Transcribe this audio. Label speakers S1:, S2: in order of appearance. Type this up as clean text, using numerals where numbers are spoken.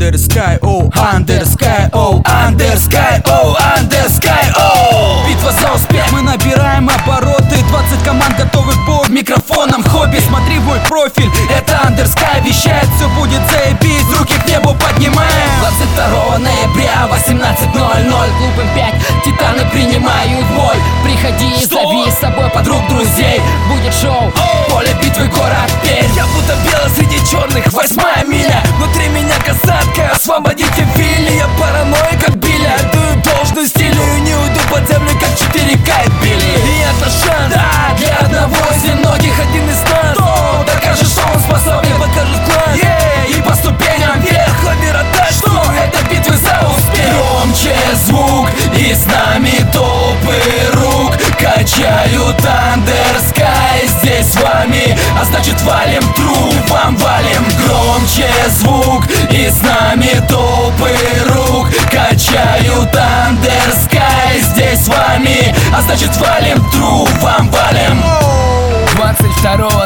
S1: Under Sky, oh, Under Sky, oh, Under Sky, oh, Under Sky, oh. Битва за успех, мы набираем обороты. 20 команд готовы по микрофонам. Хобби, смотри в мой профиль, это Under Sky. Вещает, все будет заебись, руки к небу поднимаем.
S2: 22 ноября, 18:00, клуб М5, титаны принимают бой. Приходи и зови с собой подруг, друзей. Будет шоу, поле битвы, город Пермь.
S3: Я будто белый среди черных, 8-я миля. Внутри меня касатка, освободите вилли. Я параноик, как Билли, отдаю должность стилю. И не уйду под землю, как 4К и Билли. И это шанс, да, для одного из немногих, один из нас. Кто докажет, что он способен, покажет класс. И по ступеням вверх, хобби ротацию. Это битвы за успех.
S1: Громче звук, и с нами толпы рук качают Under Sky. Здесь с вами, а значит валим трупом, валим. Громче звук, и с нами толпы рук качают Under Sky. Здесь с вами, а значит валим трупом, валим.
S3: 22